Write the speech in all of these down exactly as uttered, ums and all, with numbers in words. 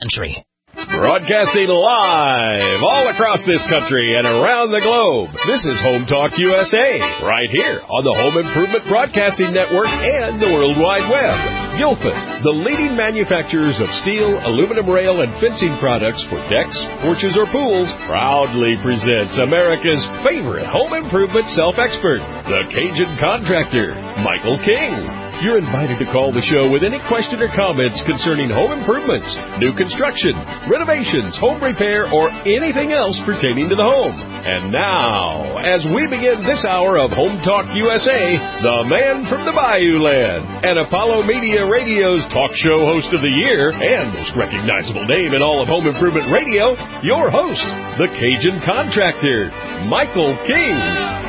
country. Broadcasting live all across this country and around the globe. This is Home Talk U S A, right here on the Home Improvement Broadcasting Network and the World Wide Web. Gilpin, the leading manufacturers of steel, aluminum rail, and fencing products for decks, porches, or pools, proudly presents America's favorite home improvement self-expert, the Cajun Contractor, Michael King. You're invited to call the show with any question or comments concerning home improvements, new construction, renovations, home repair, or anything else pertaining to the home. And now, as we begin this hour of Home Talk U S A, the man from the Bayou Land and Apollo Media Radio's talk show host of the year and most recognizable name in all of home improvement radio, your host, the Cajun Contractor, Michael King.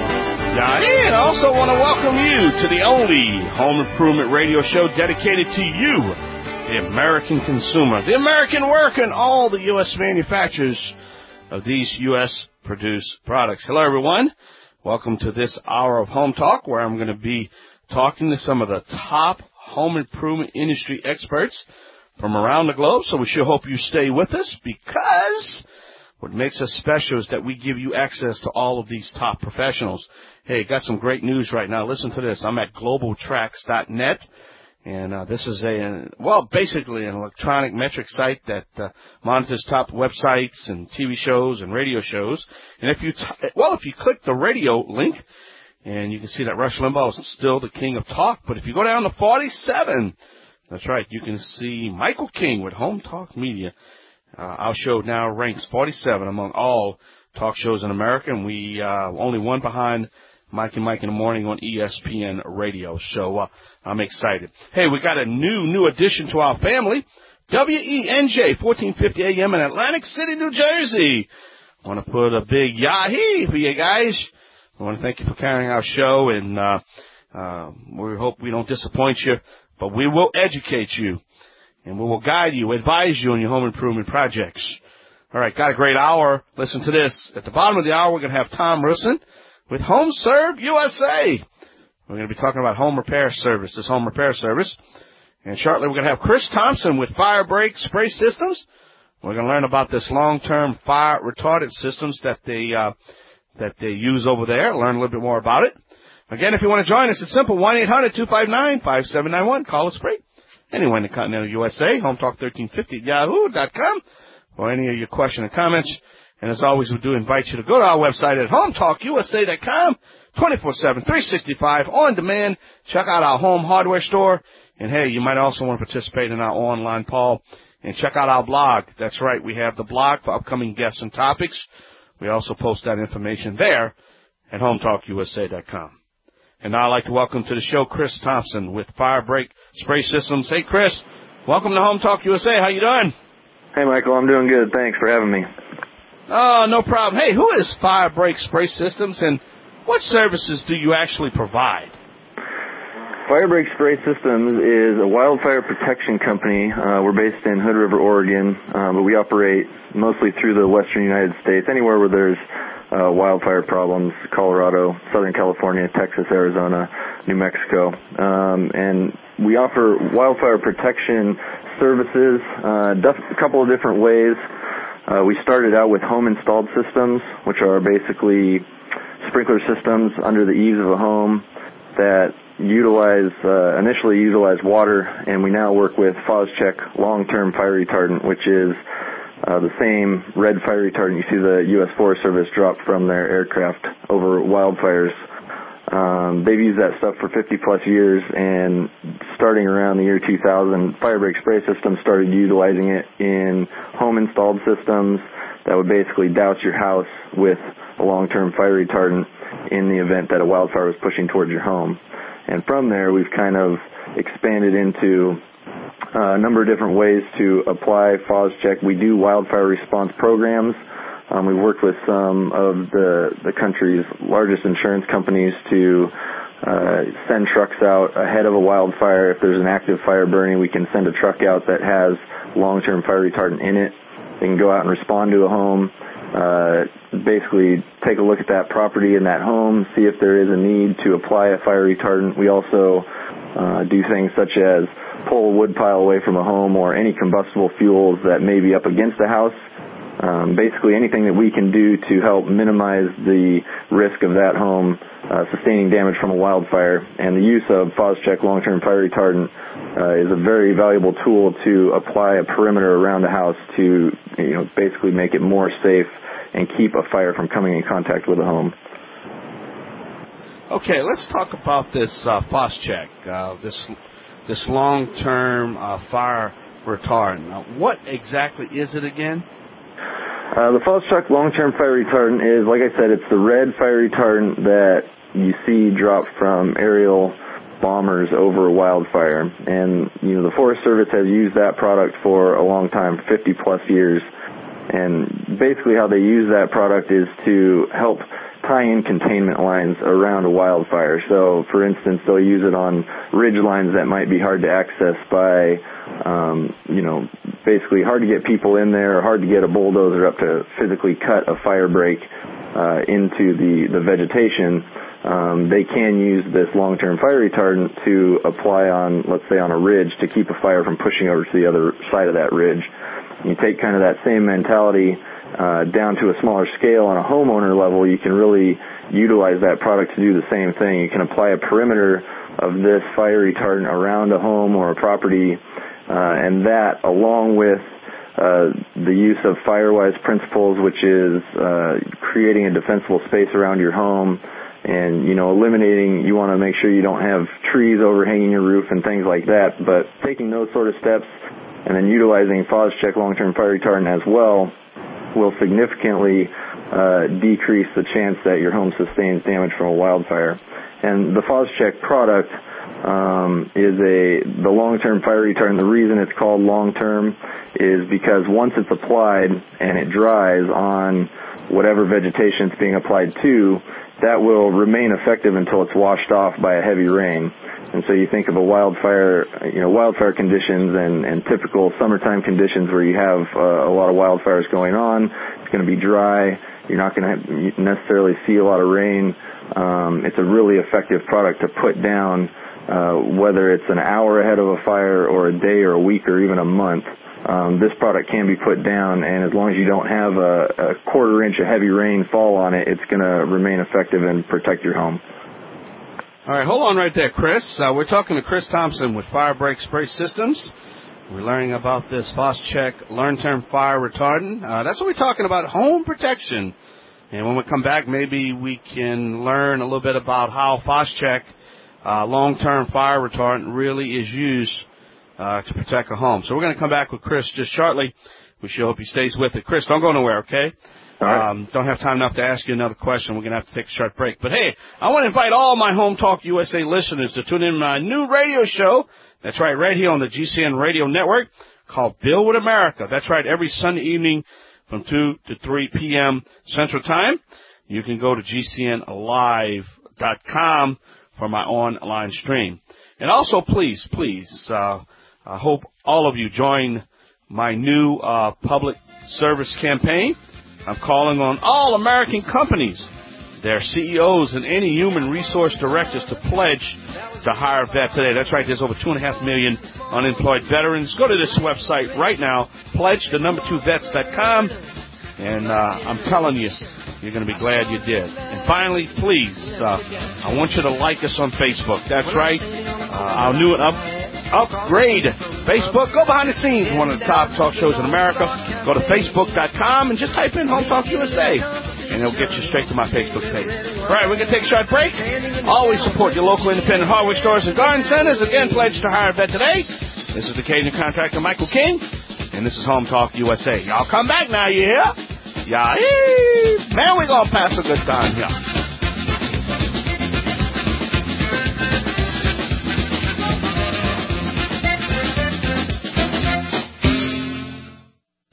And I also want to welcome you to the only home improvement radio show dedicated to you, the American consumer, the American worker, and all the U S manufacturers of these U S-produced products. Hello, everyone. Welcome to this hour of Home Talk, where I'm going to be talking to some of the top home improvement industry experts from around the globe. So we sure hope you stay with us, because what makes us special is that we give you access to all of these top professionals. Hey, got some great news right now. Listen to this. I'm at global tracks dot net, and uh, this is a, well, basically an electronic metric site that uh, monitors top websites and T V shows and radio shows. And if you, t- well, if you click the radio link, and you can see that Rush Limbaugh is still the king of talk, but if you go down to forty-seven, that's right, you can see Michael King with Home Talk Media. Uh, our show now ranks forty-seven among all talk shows in America, and we uh, only one behind Mike and Mike in the Morning on E S P N Radio. So uh, I'm excited. Hey, we got a new, new addition to our family. W E N J, fourteen fifty A M in Atlantic City, New Jersey. I want to put a big yahee for you guys. I want to thank you for carrying our show, and uh, uh, we hope we don't disappoint you, but we will educate you, and we will guide you, advise you on your home improvement projects. All right, got a great hour. Listen to this. At the bottom of the hour, we're going to have Tom Russin with Home Serve U S A. We're going to be talking about home repair service, this home repair service. And shortly, we're going to have Chris Thompson with Fire Break Spray Systems. We're going to learn about this long-term fire retardant systems that they uh, that they use over there, learn a little bit more about it. Again, if you want to join us, it's simple, one eight hundred two five nine five seven nine one. Call us free. Anywhere in the continental U S A, home talk thirteen fifty at yahoo dot com, or any of your questions or comments. And as always, we do invite you to go to our website at home talk U S A dot com, twenty-four seven, three sixty-five, on demand. Check out our home hardware store. And, hey, you might also want to participate in our online poll and check out our blog. That's right, we have the blog for upcoming guests and topics. We also post that information there at home talk U S A dot com. And now I'd like to welcome to the show Chris Thompson with Fire Break Spray Systems. Hey, Chris, welcome to Home Talk U S A. How you doing? Hey, Michael, I'm doing good. Thanks for having me. Oh, no problem. Hey, who is Fire Break Spray Systems, and what services do you actually provide? Fire Break Spray Systems is a wildfire protection company. Uh, we're based in Hood River, Oregon, uh, but we operate mostly through the western United States, anywhere where there's uh, wildfire problems, Colorado, Southern California, Texas, Arizona, New Mexico. Um, and we offer wildfire protection services uh, a couple of different ways. Uh, we started out with home-installed systems, which are basically sprinkler systems under the eaves of a home that utilize, uh, initially utilize water, and we now work with FosCheck long-term fire retardant, which is uh, the same red fire retardant you see the U S Forest Service drop from their aircraft over wildfires. Um, they've used that stuff for fifty plus years, and starting around the year two thousand, Fire Break Spray Systems started utilizing it in home installed systems that would basically douse your house with a long-term fire retardant in the event that a wildfire was pushing towards your home. And from there, we've kind of expanded into uh, a number of different ways to apply FosCheck. We do wildfire response programs. Um, we've worked with some of the, the country's largest insurance companies to uh, send trucks out ahead of a wildfire. If there's an active fire burning, we can send a truck out that has long-term fire retardant in it. They can go out and respond to a home, uh, basically take a look at that property and that home, see if there is a need to apply a fire retardant. We also uh, do things such as pull a wood pile away from a home or any combustible fuels that may be up against the house. Um, basically anything that we can do to help minimize the risk of that home uh, sustaining damage from a wildfire. And the use of Phos-Chek long-term fire retardant uh, is a very valuable tool to apply a perimeter around the house to, you know, basically make it more safe and keep a fire from coming in contact with the home. Okay, let's talk about this uh, Phos-Chek, uh, this this long-term uh, fire retardant. Now, what exactly is it again? Uh, the Phos-Chek long-term fire retardant is, like I said, it's the red fire retardant that you see drop from aerial bombers over a wildfire. And, you know, the Forest Service has used that product for a long time, fifty plus years. And basically how they use that product is to help tie in containment lines around a wildfire. So, for instance, they'll use it on ridge lines that might be hard to access by, um, you know, basically hard to get people in there, or hard to get a bulldozer up to physically cut a fire break uh, into the, the vegetation. Um, they can use this long-term fire retardant to apply on, let's say, on a ridge to keep a fire from pushing over to the other side of that ridge. You take kind of that same mentality uh, down to a smaller scale on a homeowner level. You can really utilize that product to do the same thing. You can apply a perimeter of this fire retardant around a home or a property, uh, and that, along with uh, the use of FireWise principles, which is uh, creating a defensible space around your home, and, you know, eliminating, you want to make sure you don't have trees overhanging your roof and things like that, but taking those sort of steps and then utilizing Phos-Chek long-term fire retardant as well will significantly uh, decrease the chance that your home sustains damage from a wildfire. And the Phos-Chek product um, is a the long-term fire retardant. The reason it's called long-term is because once it's applied and it dries on whatever vegetation it's being applied to, that will remain effective until it's washed off by a heavy rain. And so you think of a wildfire, you know, wildfire conditions and, and typical summertime conditions where you have uh, a lot of wildfires going on. It's going to be dry. You're not going to necessarily see a lot of rain. Um, it's a really effective product to put down, uh, whether it's an hour ahead of a fire or a day or a week or even a month. Um, this product can be put down, and as long as you don't have a, a quarter inch of heavy rain fall on it, it's going to remain effective and protect your home. All right, hold on right there, Chris. Uh, we're talking to Chris Thompson with Firebreak Spray Systems. We're learning about this Phos-Chek long-term fire retardant. Uh, that's what we're talking about, home protection. And when we come back, maybe we can learn a little bit about how Phos-Chek uh, long-term fire retardant really is used uh, to protect a home. So we're going to come back with Chris just shortly. We sure hope he stays with it. Chris, don't go nowhere, okay? All right. Um, don't have time enough to ask you another question. We're going to have to take a short break. But, hey, I want to invite all my Home Talk U S A listeners to tune in to my new radio show. That's right, right here on the G C N Radio Network called Build with America. That's right, every Sunday evening from two to three p.m. Central Time. You can go to G C N live dot com for my online stream. And also, please, please, uh, I hope all of you join my new uh, public service campaign. I'm calling on all American companies, their C E Os, and any human resource directors to pledge to hire a vet today. That's right, there's over two and a half million unemployed veterans. Go to this website right now, pledge the number two vets dot com, and uh, I'm telling you, you're going to be glad you did. And finally, please, uh, I want you to like us on Facebook. That's right, uh, our new up. Upgrade Facebook. Go behind the scenes, one of the top talk shows in America. Go to facebook dot com and just type in Home Talk U S A, and it'll get you straight to my Facebook page. All right, we're going to take a short break. Always support your local independent hardware stores and garden centers. Again, pledge to hire a vet today. This is the Cajun contractor Michael King, and this is Home Talk U S A. Y'all come back now, you hear? Yeah, man, we're going to pass a good time here.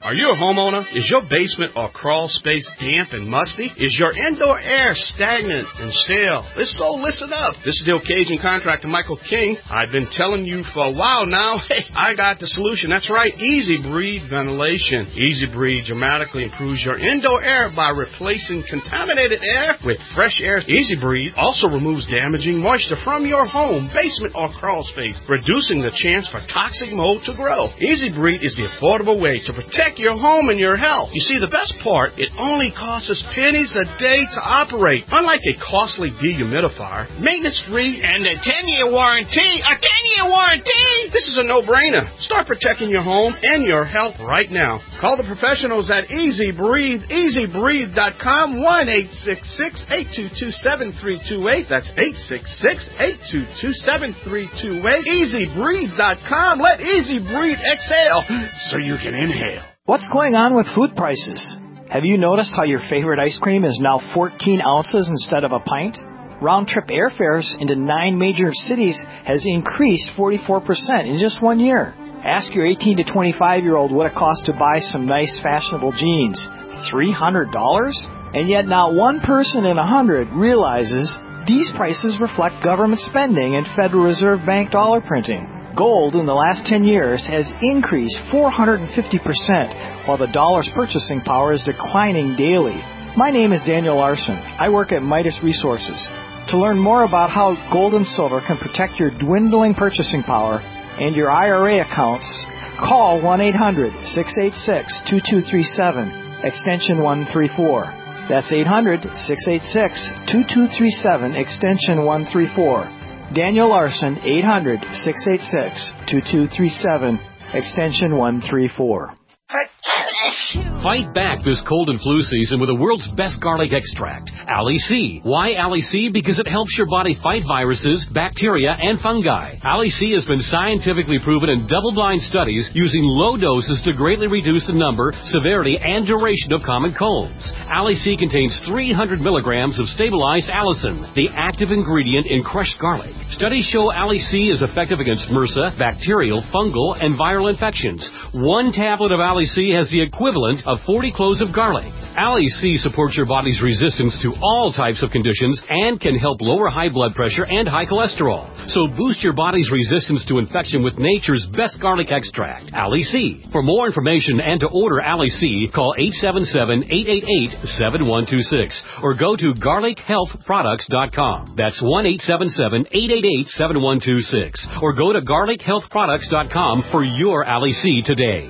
Are you a homeowner? Is your basement or crawl space damp and musty? Is your indoor air stagnant and stale? If so, listen up. This is the Occasion contractor, Michael King. I've been telling you for a while now, hey, I got the solution. That's right, Easy Breathe Ventilation. Easy Breathe dramatically improves your indoor air by replacing contaminated air with fresh air. Easy Breathe also removes damaging moisture from your home, basement, or crawl space, reducing the chance for toxic mold to grow. Easy Breathe is the affordable way to protect your home and your health. You see, the best part, it only costs us pennies a day to operate. Unlike a costly dehumidifier, maintenance-free, and a ten-year warranty. A ten-year warranty! This is a no-brainer. Start protecting your home and your health right now. Call the professionals at Easy Breathe, easy breathe dot com, one eight six six, eight two two, seven three two eight. That's eight six six, eight two two, seven three two eight. easy breathe dot com. Let Easy Breathe exhale so you can inhale. What's going on with food prices? Have you noticed how your favorite ice cream is now fourteen ounces instead of a pint? Round-trip airfares into nine major cities has increased forty-four percent in just one year. Ask your eighteen to twenty-five-year-old what it costs to buy some nice fashionable jeans. three hundred dollars? And yet not one person in a hundred realizes these prices reflect government spending and Federal Reserve Bank dollar printing. Gold in the last ten years has increased four hundred fifty percent, while the dollar's purchasing power is declining daily. My name is Daniel Larson. I work at Midas Resources. To learn more about how gold and silver can protect your dwindling purchasing power and your I R A accounts, call one eight hundred, six eight six, two two three seven, extension one three four. That's eight hundred, six eight six, two two three seven, extension one three four. Daniel Larson, eight hundred, six eight six, two two three seven, extension one three four. Fight back this cold and flu season with the world's best garlic extract, Ali C. Why Ali C? Because it helps your body fight viruses, bacteria, and fungi. Ali C has been scientifically proven in double-blind studies using low doses to greatly reduce the number, severity, and duration of common colds. Ali C contains three hundred milligrams of stabilized allicin, the active ingredient in crushed garlic. Studies show Ali C is effective against MRSA, bacterial, fungal, and viral infections. One tablet of Ali C has the equivalent of forty cloves of garlic. Ali C supports your body's resistance to all types of conditions and can help lower high blood pressure and high cholesterol. So boost your body's resistance to infection with nature's best garlic extract, Ali C. For more information and to order Ali C, call eight seven seven, eight eight eight, seven one two six or go to garlic health products dot com. That's one eight seven seven, eight eight eight, seven one two six or go to garlic health products dot com for your Ali C today.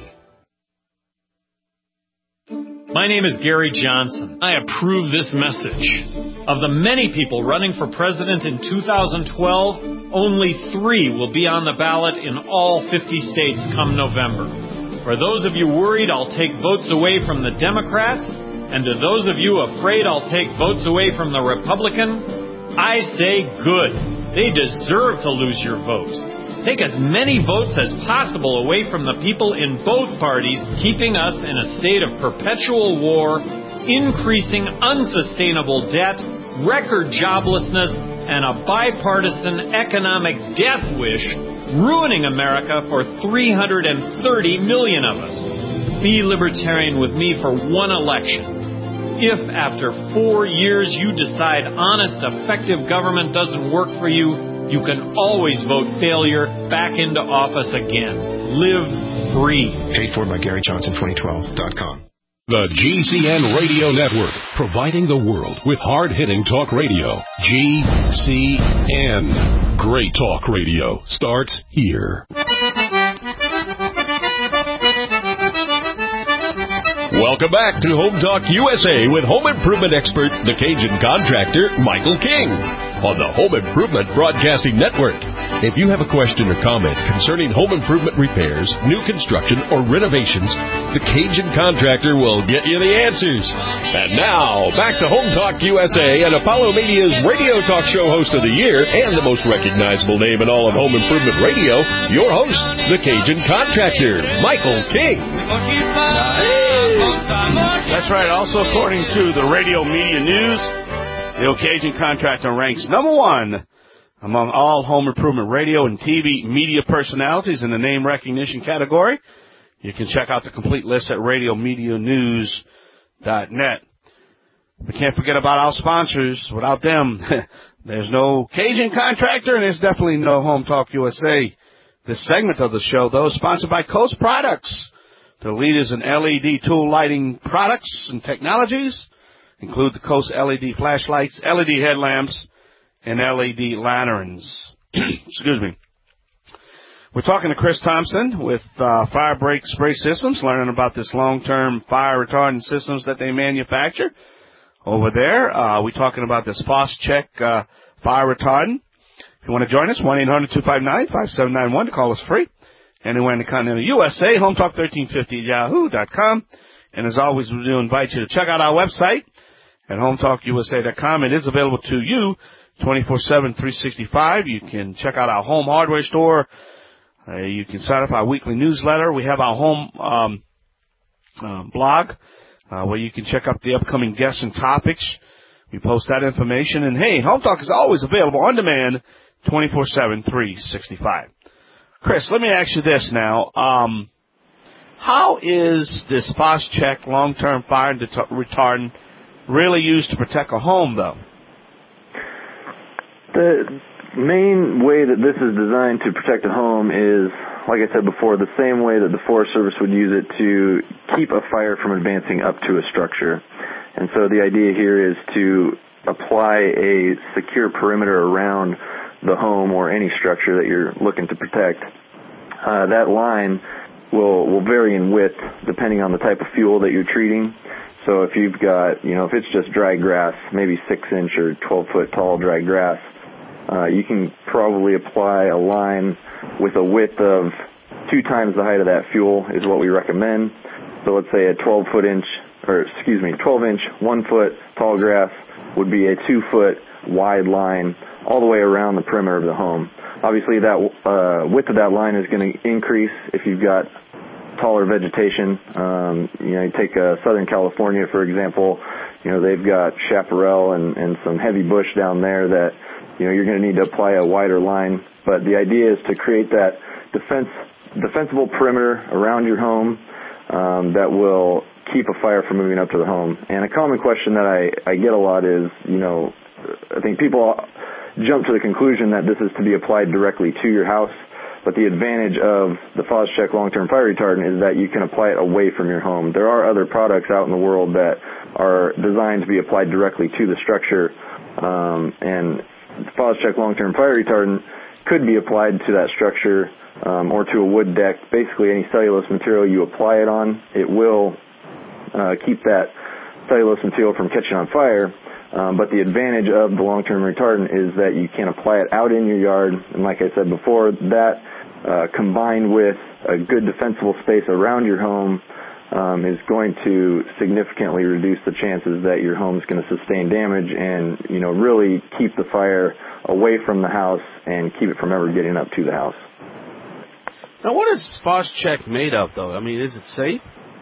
My name is Gary Johnson. I approve this message. Of the many people running for president in two thousand twelve, only three will be on the ballot in all fifty states come November. For those of you worried I'll take votes away from the Democrat, and to those of you afraid I'll take votes away from the Republican, I say good. They deserve to lose your vote. Take as many votes as possible away from the people in both parties, keeping us in a state of perpetual war, increasing unsustainable debt, record joblessness, and a bipartisan economic death wish, ruining America for three hundred thirty million of us. Be libertarian with me for one election. If after four years you decide honest, effective government doesn't work for you, you can always vote failure back into office again. Live free. Paid for by Gary Johnson twenty twelve dot com. The G C N Radio Network, providing the world with hard-hitting talk radio. G C N. Great talk radio starts here. Welcome back to Home Talk U S A with home improvement expert, the Cajun contractor, Michael King, on the Home Improvement Broadcasting Network. If you have a question or comment concerning home improvement repairs, new construction, or renovations, the Cajun contractor will get you the answers. And now, back to Home Talk U S A and Apollo Media's radio talk show host of the year and the most recognizable name in all of home improvement radio, your host, the Cajun contractor, Michael King. That's right. Also, according to the Radio Media News, the Occasion Contractor ranks number one among all home improvement radio and T V media personalities in the name recognition category. You can check out the complete list at radio media news dot net. We can't forget about our sponsors. Without them, there's no Cajun Contractor, and there's definitely no Home Talk U S A. This segment of the show, though, is sponsored by Coast Products. The leaders in L E D tool lighting products and technologies include the Coast L E D flashlights, L E D headlamps, and L E D lanterns. Excuse me. We're talking to Chris Thompson with uh, Fire Break Spray Systems, learning about this long-term fire retardant systems that they manufacture over there. Uh, we're talking about this Foscheck uh, fire retardant. If you want to join us, one eight hundred two five nine five seven nine one to call us free. Anywhere in the continental U S A, home talk thirteen fifty at yahoo dot com. And as always, we do invite you to check out our website at home talk U S A dot com. It is available to you twenty-four seven, three sixty-five. You can check out our home hardware store. Uh, you can sign up our weekly newsletter. We have our home um, uh, blog uh, where you can check out the upcoming guests and topics. We post that information. And, hey, Home Talk is always available on demand twenty-four seven, three sixty-five. Chris, let me ask you this now. Um, how is this Foscheck long-term fire det- retardant really used to protect a home, though? The main way that this is designed to protect a home is, like I said before, the same way that the Forest Service would use it to keep a fire from advancing up to a structure. And so the idea here is to apply a secure perimeter around the home or any structure that you're looking to protect. Uh, that line will will vary in width depending on the type of fuel that you're treating. So if you've got, you know, if it's just dry grass, maybe six inch or twelve foot tall dry grass, uh, you can probably apply a line with a width of two times the height of that fuel is what we recommend. So let's say a twelve foot inch, or excuse me, twelve inch, one foot tall grass would be a two foot wide line all the way around the perimeter of the home. Obviously that uh, width of that line is going to increase if you've got taller vegetation. Um, you know, you take uh, Southern California, for example, you know, they've got chaparral and, and some heavy bush down there that, you know, you're going to need to apply a wider line. But the idea is to create that defense, defensible perimeter around your home um, that will keep a fire from moving up to the home. And a common question that I, I get a lot is, you know, I think people jump to the conclusion that this is to be applied directly to your house. But the advantage of the Foscheck long-term fire retardant is that you can apply it away from your home. There are other products out in the world that are designed to be applied directly to the structure. Um, and Foscheck long-term fire retardant could be applied to that structure um, or to a wood deck. Basically, any cellulose material you apply it on, it will uh, keep that cellulose material from catching on fire. Um, but the advantage of the long-term retardant is that you can apply it out in your yard. And like I said before, that uh, combined with a good defensible space around your home um, is going to significantly reduce the chances that your home is going to sustain damage and, you know, really keep the fire away from the house and keep it from ever getting up to the house. Now, what is Foscheck made of, though? I mean, is it safe?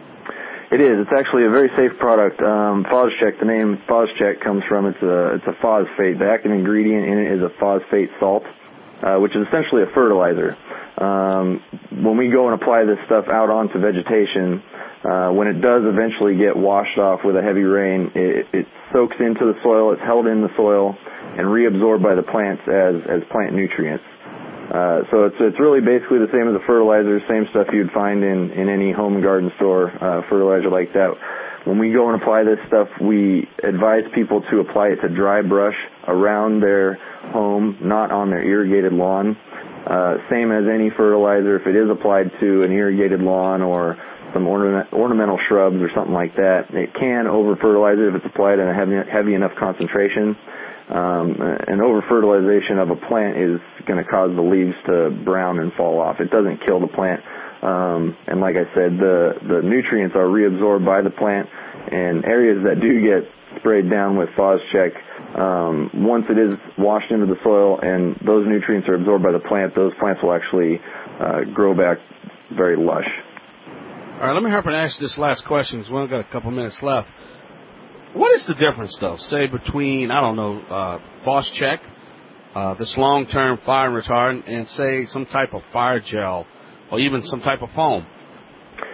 It is. It's actually a very safe product. Um, Foscheck, the name Foscheck comes from, it's a, it's a phosphate. The active ingredient in it is a phosphate salt, uh, which is essentially a fertilizer. Um, when we go and apply this stuff out onto vegetation, uh, when it does eventually get washed off with a heavy rain, it, it soaks into the soil, it's held in the soil, and reabsorbed by the plants as, as plant nutrients. Uh, so it's it's really basically the same as a fertilizer, same stuff you'd find in, in any home and garden store, uh, fertilizer like that. When we go and apply this stuff, we advise people to apply it to dry brush around their home, not on their irrigated lawn. Uh, same as any fertilizer, if it is applied to an irrigated lawn or some ornament, ornamental shrubs or something like that, it can over-fertilize it if it's applied in a heavy, heavy enough concentration. Um, an over-fertilization of a plant is going to cause the leaves to brown and fall off. It doesn't kill the plant. Um, and like I said, the, the nutrients are reabsorbed by the plant, and areas that do get sprayed down with Foscheck, um, once it is washed into the soil and those nutrients are absorbed by the plant, those plants will actually uh, grow back very lush. All right, let me hurry and ask this last question because we've only got a couple minutes left. What is the difference, though, say, between, I don't know, uh, Foscheck, uh, this long-term fire retardant, and, say, some type of fire gel or even some type of foam?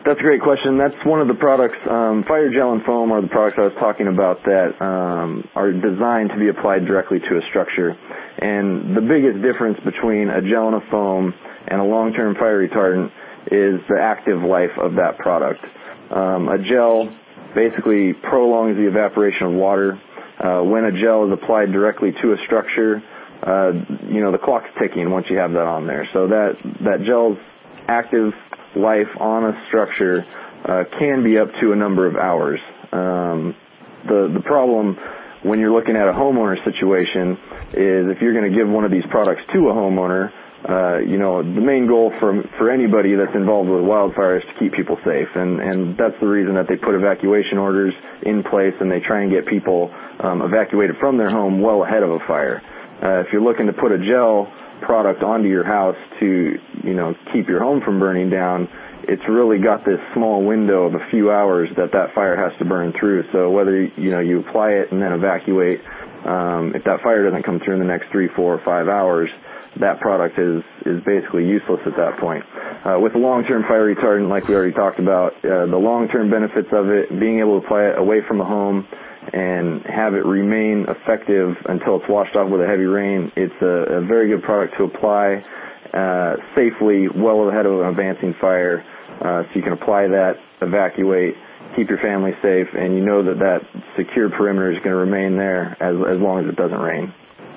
That's a great question. That's one of the products. Um, Fire Gel and Foam are the products I was talking about that um, are designed to be applied directly to a structure. And the biggest difference between a gel and a foam and a long-term fire retardant is the active life of that product. Um, a gel basically prolongs the evaporation of water. Uh, when a gel is applied directly to a structure, uh, you know, the clock's ticking once you have that on there. So that, that gel's active life on a structure uh, can be up to a number of hours. Um, the, the problem when you're looking at a homeowner situation is if you're going to give one of these products to a homeowner, Uh, you know, the main goal for for anybody that's involved with wildfire is to keep people safe, and and that's the reason that they put evacuation orders in place, and they try and get people um, evacuated from their home well ahead of a fire. Uh, if you're looking to put a gel product onto your house to, you know, keep your home from burning down, it's really got this small window of a few hours that that fire has to burn through. So whether, you know, you apply it and then evacuate, um, if that fire doesn't come through in the next three, four, or five hours, that product is, is basically useless at that point. Uh, with a long-term fire retardant, like we already talked about, uh, the long-term benefits of it, being able to apply it away from a home and have it remain effective until it's washed off with a heavy rain, it's a, a very good product to apply uh, safely, well ahead of an advancing fire, uh, so you can apply that, evacuate, keep your family safe, and you know that that secure perimeter is going to remain there as, as long as it doesn't rain.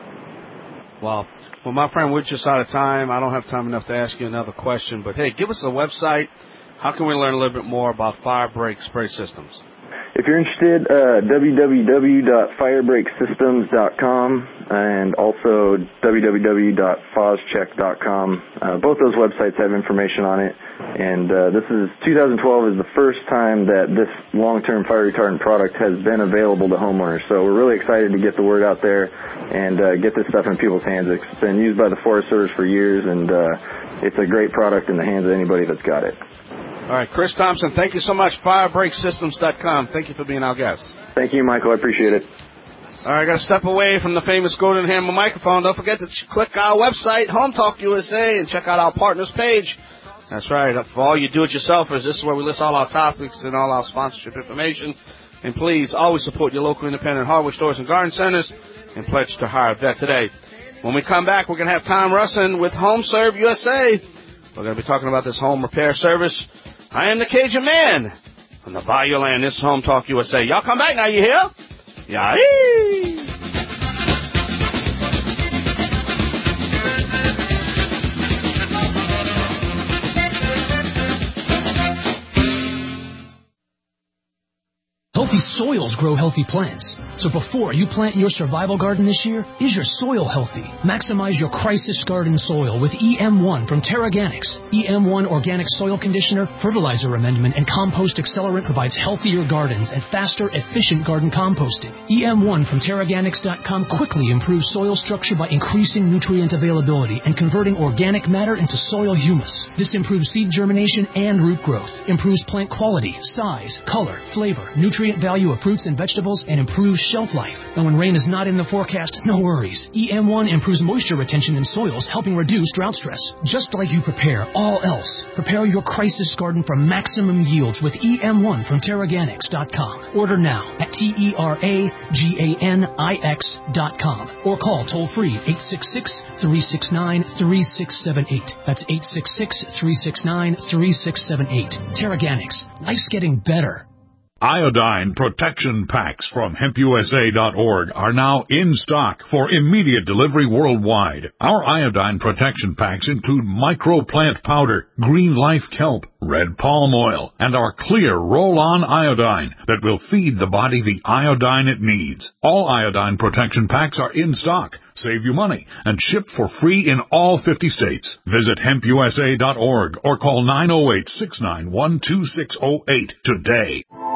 Wow. Well, my friend, we're just out of time. I don't have time enough to ask you another question. But, hey, give us a website. How can we learn a little bit more about Firebreak Spray Systems? If you're interested, uh, w w w dot firebreak systems dot com and also w w w dot fauscheck dot com. Uh, both those websites have information on it. And uh, this is twenty twelve is the first time that this long-term fire retardant product has been available to homeowners. So we're really excited to get the word out there and uh, get this stuff in people's hands. It's been used by the Forest Service for years, and uh, it's a great product in the hands of anybody that's got it. All right, Chris Thompson, thank you so much. firebreak systems dot com. Thank you for being our guest. Thank you, Michael. I appreciate it. All right, I got to step away from the famous Golden Hammer microphone. Don't forget to ch- click our website, Home Talk U S A, and check out our partners page. That's right. For all you do-it-yourselfers, this is where we list all our topics and all our sponsorship information. And please, always support your local independent hardware stores and garden centers, and pledge to hire a vet today. When we come back, we're going to have Tom Russin with Home Serve U S A. We're going to be talking about this home repair service. I am the Cajun Man from the Bayou Land. This is Home Talk U S A. Y'all come back now, you hear? Yahee! Healthy soils grow healthy plants. So before you plant your survival garden this year, is your soil healthy? Maximize your crisis garden soil with E M one from TerraGanix. E M one Organic Soil Conditioner, Fertilizer Amendment, and Compost Accelerant provides healthier gardens and faster, efficient garden composting. E M one from Terraganix dot com quickly improves soil structure by increasing nutrient availability and converting organic matter into soil humus. This improves seed germination and root growth, improves plant quality, size, color, flavor, nutrient value of fruits and vegetables, and improves shelf life. And when rain is not in the forecast, no worries. E M one improves moisture retention in soils, helping reduce drought stress. Just like you prepare all else, prepare your crisis garden for maximum yields with E M one from Terraganix dot com. Order now at T E R A G A N I X dot com or call toll-free eight six six, three six nine, three six seven eight. That's eight six six, three six nine, three six seven eight. Terraganix. Life's getting better. Iodine protection packs from hemp U S A dot org are now in stock for immediate delivery worldwide. Our iodine protection packs include microplant powder, green life kelp, red palm oil, and our clear roll-on iodine that will feed the body the iodine it needs. All iodine protection packs are in stock. Save you money and ship for free in all fifty states. Visit hemp U S A dot org or call nine oh eight, six nine one, two six oh eight today.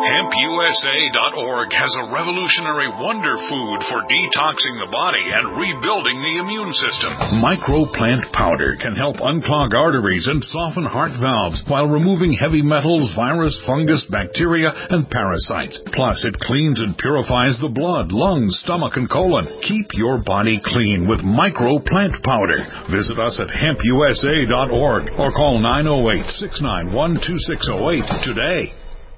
hemp U S A dot org has a revolutionary wonder food for detoxing the body and rebuilding the immune system. Microplant powder can help unclog arteries and soften heart valves while removing heavy metals, virus, fungus, bacteria, and parasites. Plus, it cleans and purifies the blood, lungs, stomach, and colon. Keep your body clean with Microplant powder. Visit us at hemp U S A dot org or call nine oh eight, six nine one, two six oh eight today.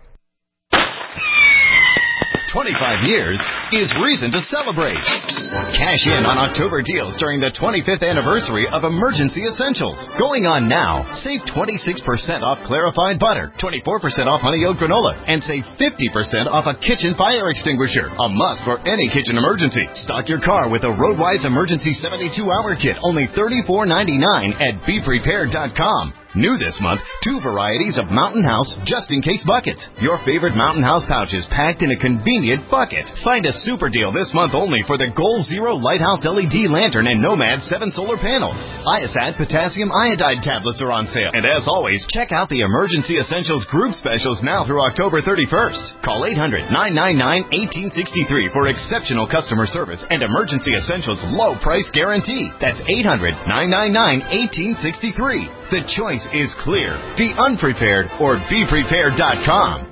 twenty-five years is reason to celebrate. Cash in on October deals during the twenty-fifth anniversary of Emergency Essentials. Going on now, save twenty-six percent off clarified butter, twenty-four percent off honey oat granola, and save fifty percent off a kitchen fire extinguisher. A must for any kitchen emergency. Stock your car with a Roadwise Emergency seventy-two hour kit, only thirty-four ninety-nine at be prepared dot com. New this month, two varieties of Mountain House just-in-case buckets. Your favorite Mountain House pouches packed in a convenient bucket. Find a super deal this month only for the Goal Zero Lighthouse L E D Lantern and Nomad seven Solar Panel. Iosat Potassium Iodide tablets are on sale. And as always, check out the Emergency Essentials group specials now through October thirty-first. Call eight hundred, nine nine nine, one eight six three for exceptional customer service and Emergency Essentials low price guarantee. That's eight hundred, nine nine nine, one eight six three. The choice is clear. Be unprepared or be prepared dot com.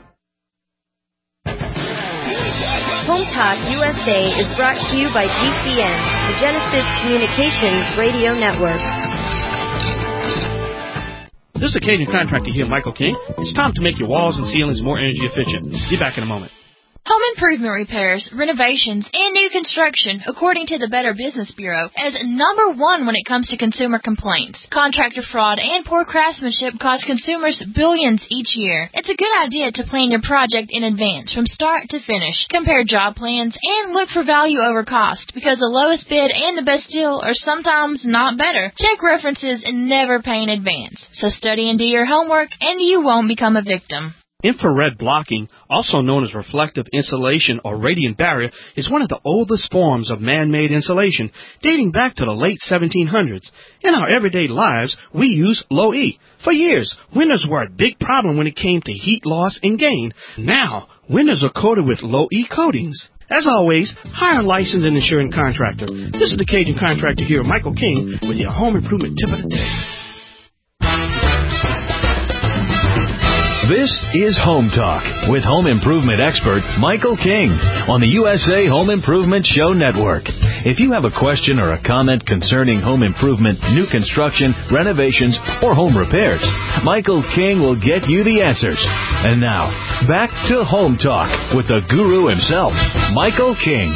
Home Talk U S A is brought to you by G C N, the Genesis Communications Radio Network. This is the Cajun Contractor here, Michael King. It's time to make your walls and ceilings more energy efficient. Be back in a moment. Home improvement repairs, renovations, and new construction, according to the Better Business Bureau, is number one when it comes to consumer complaints. Contractor fraud and poor craftsmanship cost consumers billions each year. It's a good idea to plan your project in advance, from start to finish. Compare job plans and look for value over cost, because the lowest bid and the best deal are sometimes not better. Check references and never pay in advance. So study and do your homework, and you won't become a victim. Infrared blocking, also known as reflective insulation or radiant barrier, is one of the oldest forms of man-made insulation, dating back to the late seventeen hundreds. In our everyday lives, we use low E. For years, windows were a big problem when it came to heat loss and gain. Now, windows are coated with low E coatings. As always, hire a licensed and insured contractor. This is the Cajun Contractor here, Michael King, with your home improvement tip of the day. This is Home Talk with home improvement expert Michael King on the U S A Home Improvement Show Network. If you have a question or a comment concerning home improvement, new construction, renovations, or home repairs, Michael King will get you the answers. And now, back to Home Talk with the guru himself, Michael King.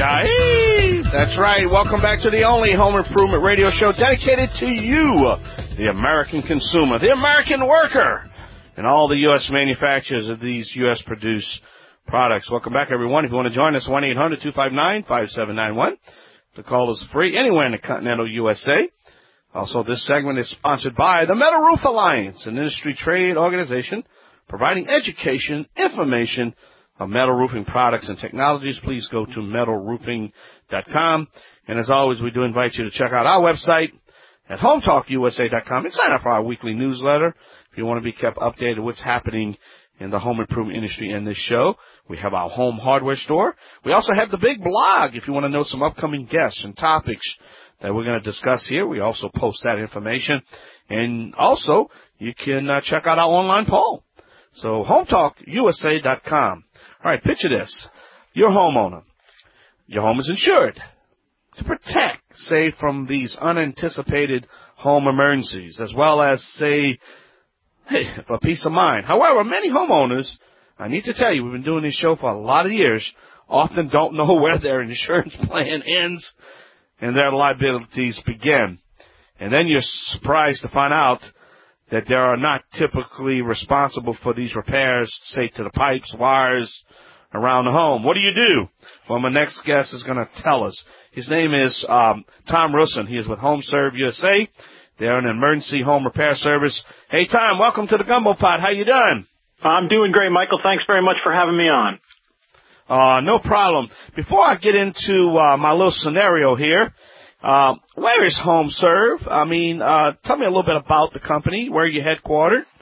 Yay! That's right. Welcome back to the only home improvement radio show dedicated to you, the American consumer, the American worker, and all the U S manufacturers of these U S-produced products. Welcome back, everyone. If you want to join us, one eight hundred, two five nine, five seven nine one. The call is free anywhere in the continental U S A. Also, this segment is sponsored by the Metal Roof Alliance, an industry trade organization providing education, information on metal roofing products and technologies. Please go to metal roofing dot com. And as always, we do invite you to check out our website at home talk U S A dot com and sign up for our weekly newsletter. If you want to be kept updated with what's happening in the home improvement industry and this show, we have our home hardware store. We also have the big blog if you want to know some upcoming guests and topics that we're going to discuss here. We also post that information. And also, you can uh, check out our online poll. So, home talk U S A dot com. All right, picture this. You're a homeowner. Your home is insured to protect, say, from these unanticipated home emergencies, as well as, say, hey, for peace of mind. However, many homeowners, I need to tell you, we've been doing this show for a lot of years, often don't know where their insurance plan ends and their liabilities begin. And then you're surprised to find out that they are not typically responsible for these repairs, say, to the pipes, wires around the home. What do you do? Well, my next guest is going to tell us. His name is um, Tom Russin. He is with HomeServe U S A. They're an emergency home repair service. Hey, Tom, welcome to the Gumbo Pot. How you doing? I'm doing great, Michael. Thanks very much for having me on. Uh, no problem. Before I get into uh, my little scenario here, uh, where is HomeServe? I mean, uh, tell me a little bit about the company. Where are you headquartered?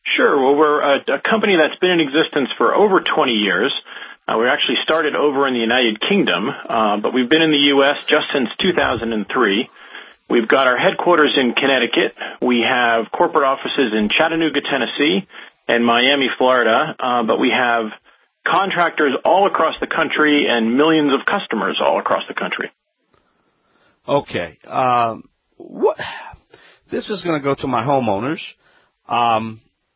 Sure. Well, we're a, a company that's been in existence for over twenty years. Uh, we actually started over in the United Kingdom, uh, but we've been in the U S just since two thousand three. We've got our headquarters in Connecticut. We have corporate offices in Chattanooga, Tennessee, and Miami, Florida, uh, but we have contractors all across the country and millions of customers all across the country. Okay. Um, what? This is going to go to my homeowners. Um,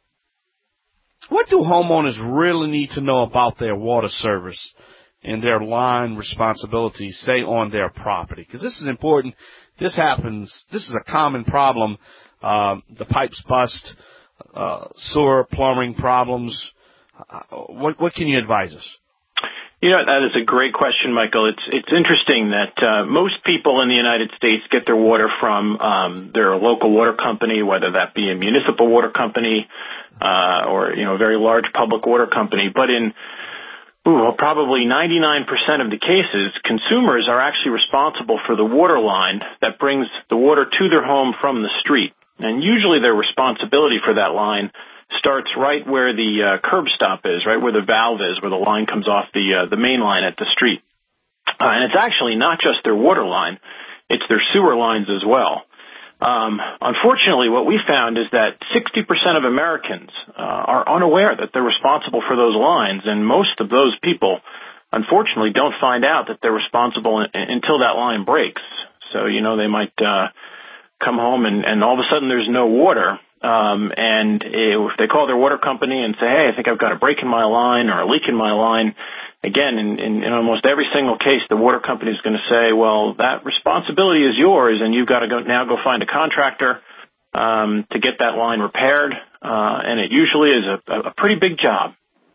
what do homeowners really need to know about their water service and their line responsibilities, say, on their property? Because this is important. This happens. This is a common problem. Uh, the pipes bust, uh, sewer, plumbing problems. Uh, what, what can you advise us? You know, that is a great question, Michael. It's it's interesting that uh, most people in the United States get their water from um, their local water company, whether that be a municipal water company uh, or, you know, a very large public water company. But in Ooh, probably ninety-nine percent of the cases, consumers are actually responsible for the water line that brings the water to their home from the street. And usually their responsibility for that line starts right where the uh, curb stop is, right where the valve is, where the line comes off the uh, the main line at the street. Uh, and it's actually not just their water line, it's their sewer lines as well. Um, unfortunately, what we found is that sixty percent of Americans uh, are unaware that they're responsible for those lines, and most of those people, unfortunately, don't find out that they're responsible in, until that line breaks. So, you know, they might uh, come home and, and all of a sudden there's no water, um, and if they call their water company and say, hey, I think I've got a break in my line or a leak in my line, again, in, in, in almost every single case, the water company is going to say, well, that responsibility is yours, and you've got to go now go find a contractor um, to get that line repaired, uh, and it usually is a, a pretty big job.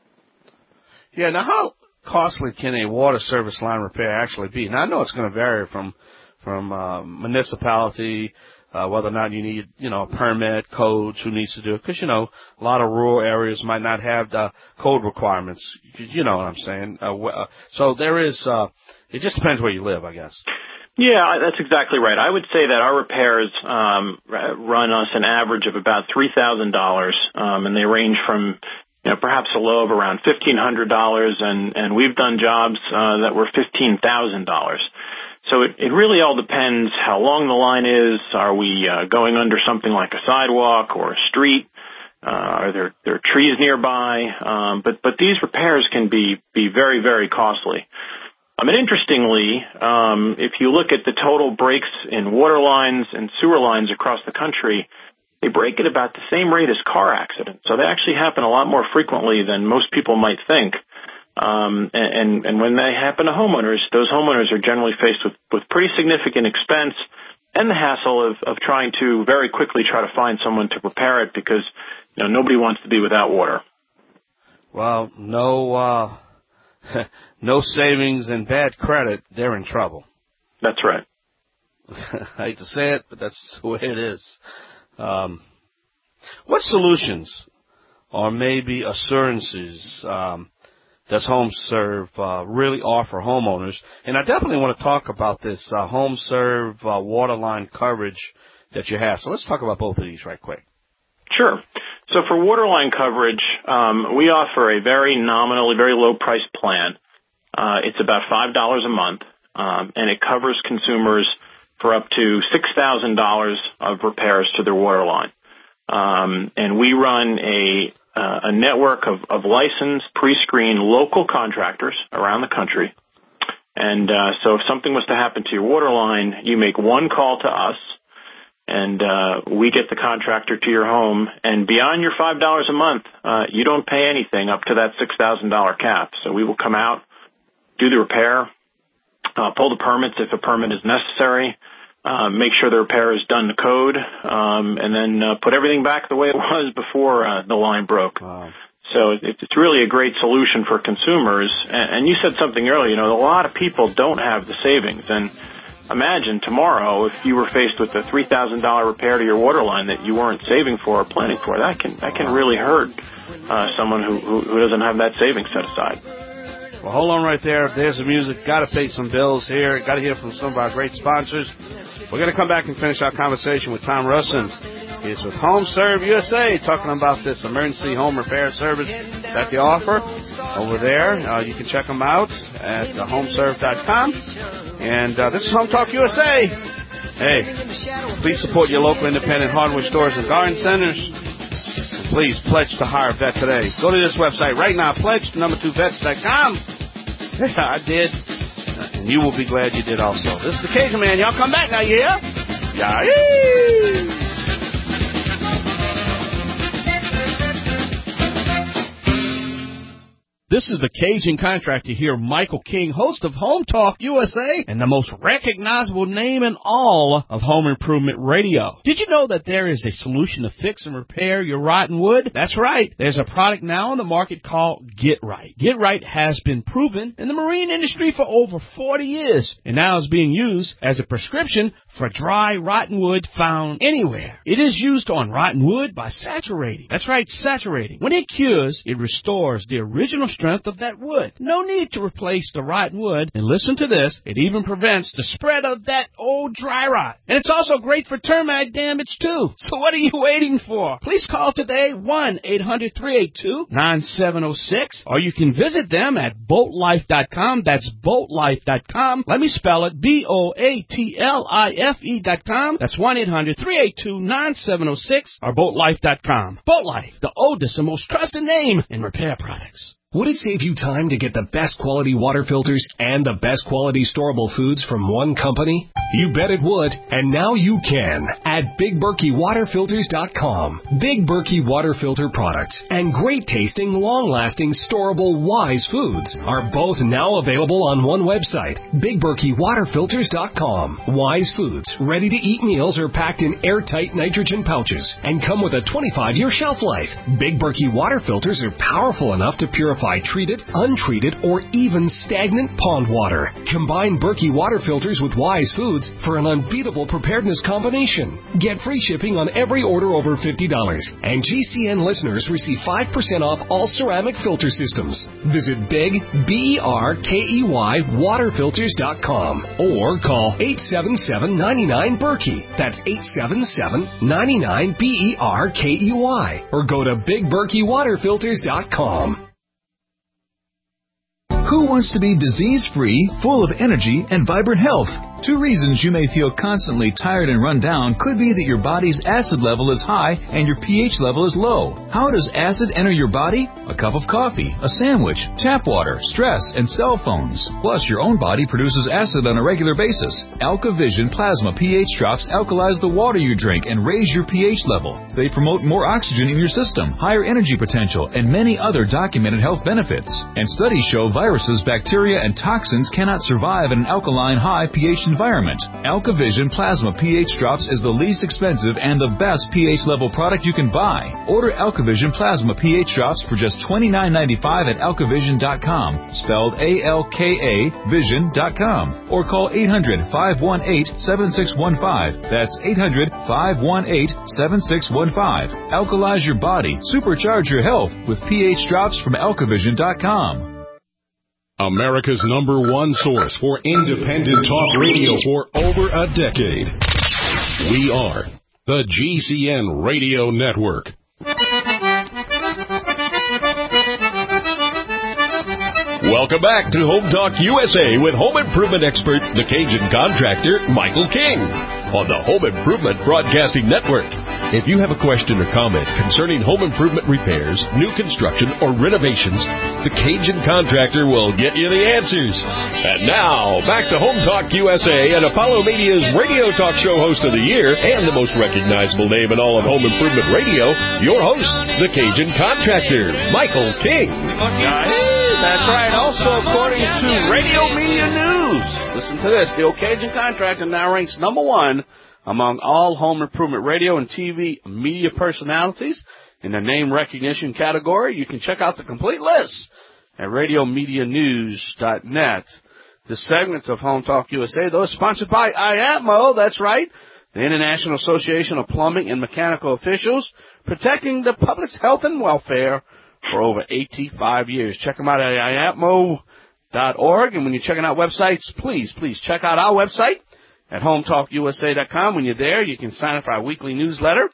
Yeah, now how costly can a water service line repair actually be? Now, I know it's going to vary from, from uh, municipality, Uh, whether or not you need, you know, a permit, codes, who needs to do it. Because, you know, a lot of rural areas might not have the code requirements. You know what I'm saying? Uh, uh, so there is, uh, it just depends where you live, I guess. Yeah, that's exactly right. I would say that our repairs um, run us an average of about three thousand dollars, um, and they range from, you know, perhaps a low of around fifteen hundred dollars, and, and we've done jobs uh, that were fifteen thousand dollars. So it, it really all depends how long the line is. Are we uh, going under something like a sidewalk or a street? Uh, are there, there are trees nearby? Um, but, but these repairs can be, be very, very costly. I mean, interestingly, um, if you look at the total breaks in water lines and sewer lines across the country, they break at about the same rate as car accidents. So they actually happen a lot more frequently than most people might think. Um, and, and when they happen to homeowners, those homeowners are generally faced with, with pretty significant expense and the hassle of, of trying to very quickly try to find someone to repair it because, you know, nobody wants to be without water. Well, no, uh, no savings and bad credit, they're in trouble. That's right. I hate to say it, but that's the way it is. Um, what solutions or maybe assurances, um, does HomeServe uh, really offer homeowners? And I definitely want to talk about this uh, HomeServe uh, waterline coverage that you have. So let's talk about both of these right quick. Sure. So for waterline coverage, um, we offer a very nominally, very low price plan. Uh, it's about five dollars a month, um, and it covers consumers for up to six thousand dollars of repairs to their waterline. Um, and we run a Uh, a network of, of licensed, pre-screened local contractors around the country. And uh, so if something was to happen to your water line, you make one call to us, and uh, we get the contractor to your home. And beyond your five dollars a month, uh, you don't pay anything up to that six thousand dollars cap. So we will come out, do the repair, uh, pull the permits if a permit is necessary, Uh, make sure the repair is done to code, um, and then uh, put everything back the way it was before uh, the line broke. Wow. So it, it's really a great solution for consumers. And, and you said something earlier, you know, a lot of people don't have the savings. And imagine tomorrow if you were faced with a three thousand dollars repair to your water line that you weren't saving for or planning for. That can that can really hurt uh, someone who, who, who doesn't have that savings set aside. Well, hold on right there. There's the music. Got to pay some bills here. Got to hear from some of our great sponsors. We're going to come back and finish our conversation with Tom Russin is with Home Serve U S A, talking about this emergency home repair service that they offer over there. Uh, you can check them out at uh, home serve dot com. And uh, this is Home Talk U S A. Hey, please support your local independent hardware stores and garden centers. And please pledge to hire a vet today. Go to this website right now, pledge to number two vets dot com. I did, and you will be glad you did also. This is the Cajun Man. Y'all come back now, yeah? Yeah. This is the Cajun Contractor here, Michael King, host of Home Talk U S A, and the most recognizable name in all of home improvement radio. Did you know that there is a solution to fix and repair your rotten wood? That's right. There's a product now on the market called Get Right. Get Right has been proven in the marine industry for over forty years, and now is being used as a prescription for dry, rotten wood found anywhere. It is used on rotten wood by saturating. That's right, saturating. When it cures, it restores the original strength of that wood. No need to replace the rotten wood. And listen to this, it even prevents the spread of that old dry rot. And it's also great for termite damage too. So what are you waiting for? Please call today, one eight hundred three eight two nine seven zero six, or you can visit them at boat life dot com. That's boat life dot com. Let me spell it, B O A T L I F E dot com. That's one eight hundred three eight two nine seven zero six or boat life dot com. Boat Life, the oldest and most trusted name in repair products. Would it save you time to get the best quality water filters and the best quality storable foods from one company? You bet it would, and now you can at Big Berkey Water Filters dot com. Big Berkey Water Filter products and great tasting, long-lasting, storable Wise foods are both now available on one website, Big Berkey Water Filters dot com. Wise foods, ready-to-eat meals are packed in airtight nitrogen pouches and come with a twenty-five year shelf life. Big Berkey Water Filters are powerful enough to purify treated, untreated, or even stagnant pond water. Combine Berkey water filters with Wise Foods for an unbeatable preparedness combination. Get free shipping on every order over fifty dollars. And G C N listeners receive five percent off all ceramic filter systems. Visit Big, B E R K E Y, water filters dot com or call eight seven seven, nine nine, Berkey. That's eight seven seven, nine nine, B E R K E Y. Or go to Big Berkey Water Filters dot com. Who wants to be disease-free, full of energy, and vibrant health? Two reasons you may feel constantly tired and run down could be that your body's acid level is high and your pH level is low. How does acid enter your body? A cup of coffee, a sandwich, tap water, stress, and cell phones. Plus, your own body produces acid on a regular basis. AlkaVision Plasma pH drops alkalize the water you drink and raise your pH level. They promote more oxygen in your system, higher energy potential, and many other documented health benefits. And studies show viruses, bacteria, and toxins cannot survive in an alkaline high pH environment. AlkaVision Plasma pH Drops is the least expensive and the best pH level product you can buy. Order AlkaVision Plasma pH Drops for just twenty-nine ninety-five at alka vision dot com, spelled A L K A vision dot com, or call eight hundred, five one eight, seven six one five. That's eight hundred, five one eight, seven six one five. Alkalize your body, supercharge your health with pH Drops from alka vision dot com. America's number one source for independent talk radio for over a decade. We are the G C N Radio Network. Welcome back to Home Talk U S A with home improvement expert, the Cajun contractor, Michael King, on the Home Improvement Broadcasting Network. If you have a question or comment concerning home improvement repairs, new construction, or renovations, the Cajun contractor will get you the answers. And now, back to Home Talk U S A and Apollo Media's radio talk show host of the year and the most recognizable name in all of home improvement radio, your host, the Cajun contractor, Michael King. That's right. Also, according to Radio Media News, listen to this, the Cajun contractor now ranks number one among all home improvement radio and T V media personalities in the name recognition category. You can check out the complete list at radio media news dot net. This segment of Home Talk U S A, though, is sponsored by I A M O. That's right, the International Association of Plumbing and Mechanical Officials, protecting the public's health and welfare for over eighty-five years. Check them out at I A M O dot org. And when you're checking out websites, please, please check out our website at home talk U S A dot com. When you're there, you can sign up for our weekly newsletter.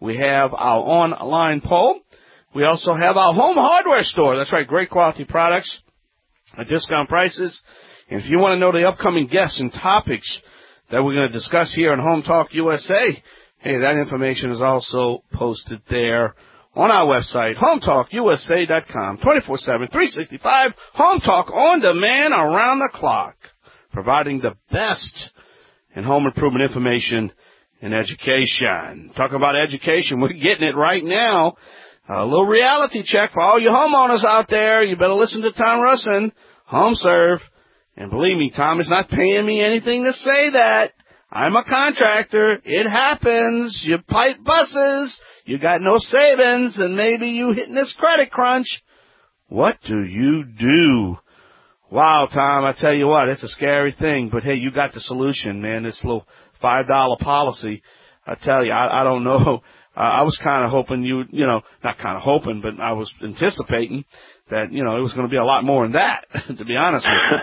We have our online poll. We also have our home hardware store. That's right, great quality products at discount prices. And if you want to know the upcoming guests and topics that we're going to discuss here on Home Talk U S A, hey, that information is also posted there on our website, home talk u s a dot com, twenty-four seven, three sixty-five, Home Talk on demand around the clock, providing the best in home improvement information and education. Talking about education, we're getting it right now. A little reality check for all you homeowners out there. You better listen to Tom Russin, HomeServe. And believe me, Tom is not paying me anything to say that. I'm a contractor. It happens. You pipe buses. You got no savings, and maybe you hitting this credit crunch. What do you do? Wow, Tom, I tell you what, it's a scary thing. But, hey, you got the solution, man, this little five dollar policy. I tell you, I, I don't know. Uh, I was kind of hoping you, you know, not kind of hoping, but I was anticipating that, you know, it was going to be a lot more than that, to be honest with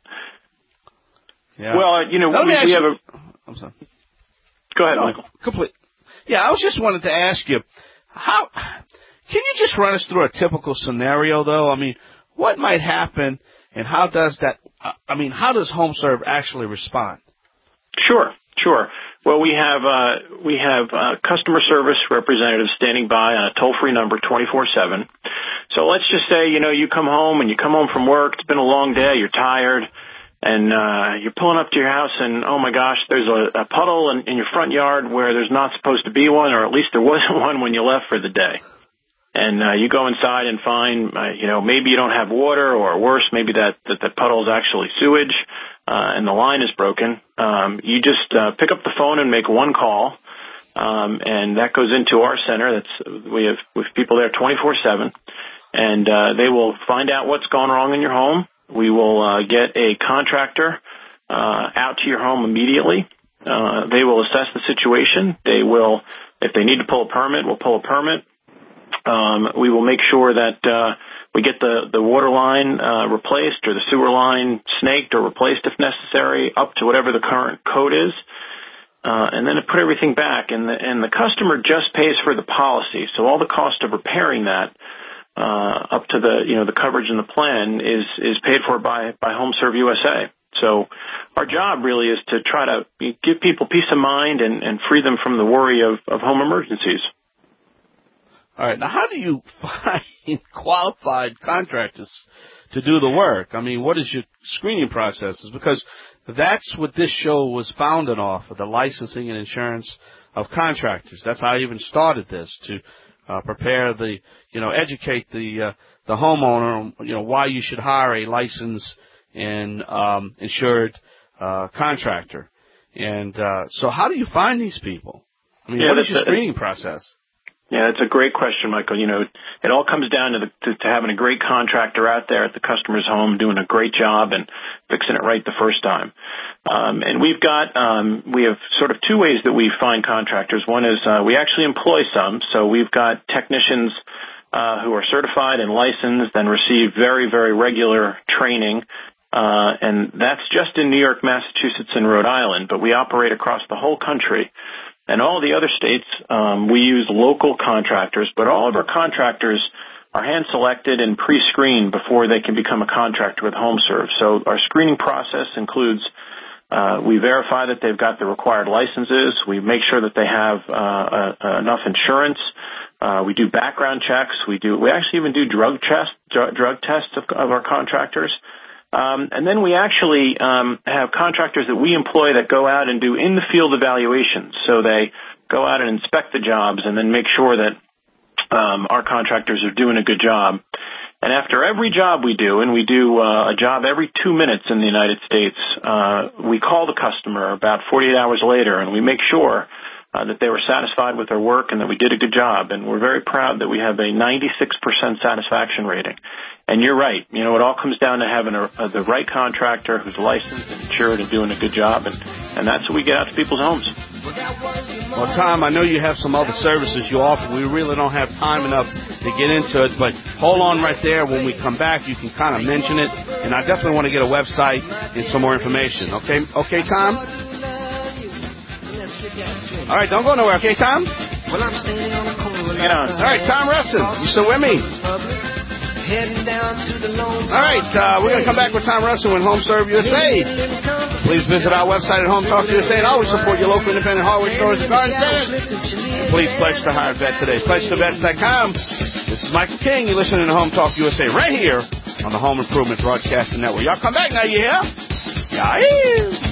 you. Yeah. Well, you know, we, we have a... I'm sorry. Go ahead, Michael. Complete. Yeah, I was just wanted to ask you, how can you just run us through a typical scenario, though? I mean, what might happen, and how does that? I mean, how does HomeServe actually respond? Sure, sure. Well, we have uh, we have uh, customer service representatives standing by on a toll-free number, twenty-four seven. So let's just say, you know, you come home and you come home from work. It's been a long day. You're tired. And uh you're pulling up to your house, and, oh, my gosh, there's a, a puddle in, in your front yard where there's not supposed to be one, or at least there wasn't one when you left for the day. And uh you go inside and find, uh, you know, maybe you don't have water, or worse, maybe that, that the puddle is actually sewage, uh and the line is broken. Um You just uh pick up the phone and make one call, um and that goes into our center. That's we have, we have people there twenty-four seven, and uh they will find out what's gone wrong in your home. We will uh, get a contractor uh, out to your home immediately. Uh, they will assess the situation. They will, if they need to pull a permit, we'll pull a permit. Um, we will make sure that uh, we get the, the water line uh, replaced, or the sewer line snaked or replaced if necessary, up to whatever the current code is. Uh, and then to put everything back. And the, and the customer just pays for the policy. So all the cost of repairing that, Uh, up to the, you know, the coverage in the plan is, is paid for by, by HomeServe U S A. So our job really is to try to give people peace of mind and, and free them from the worry of, of home emergencies. All right. Now, how do you find qualified contractors to do the work? I mean, what is your screening process? Because that's what this show was founded off of, the licensing and insurance of contractors. That's how I even started this, to Uh, prepare the, you know, educate the uh, the homeowner, you know, why you should hire a licensed and um, insured uh, contractor. And uh, so, how do you find these people? I mean, yeah, what is your screening a, process? Yeah, it's a great question, Michael. You know, it all comes down to, the, to, to having a great contractor out there at the customer's home doing a great job and fixing it right the first time. Um, and we've got, um, we have sort of two ways that we find contractors. One is uh, we actually employ some. So we've got technicians uh, who are certified and licensed and receive very, very regular training. Uh, and that's just in New York, Massachusetts, and Rhode Island. But we operate across the whole country. And all the other states, um, we use local contractors, but all of our contractors are hand-selected and pre-screened before they can become a contractor with HomeServe. So our screening process includes uh, we verify that they've got the required licenses. We make sure that they have uh, uh, enough insurance. Uh, we do background checks. We do. We actually even do drug tests, drug, drug tests of, of our contractors. Um, and then we actually um, have contractors that we employ that go out and do in-the-field evaluations. So they go out and inspect the jobs and then make sure that um, our contractors are doing a good job. And after every job we do, and we do uh, a job every two minutes in the United States, uh, we call the customer about forty-eight hours later, and we make sure uh, that they were satisfied with their work and that we did a good job. And we're very proud that we have a ninety-six percent satisfaction rating. And you're right. You know, it all comes down to having a, a, the right contractor who's licensed and insured and doing a good job, and, and that's what we get out to people's homes. Well, Tom, I know you have some other services you offer. We really don't have time enough to get into it, but hold on right there. When we come back, you can kind of mention it, and I definitely want to get a website and some more information. Okay, okay, Tom? All right, don't go nowhere. Okay, Tom? Well, I'm standing on the corner. Get on. All right, Tom Russin, you still with me? All right, uh, we're going to come back with Tom Russin with Home Serve U S A. Please visit our website at Home Talk U S A and always support your local independent hardware stores and garden centers. And please pledge to hire a vet today. Pledge to vets dot com. This is Michael King. You're listening to Home Talk U S A right here on the Home Improvement Broadcasting Network. Y'all come back now, you hear? Yeah.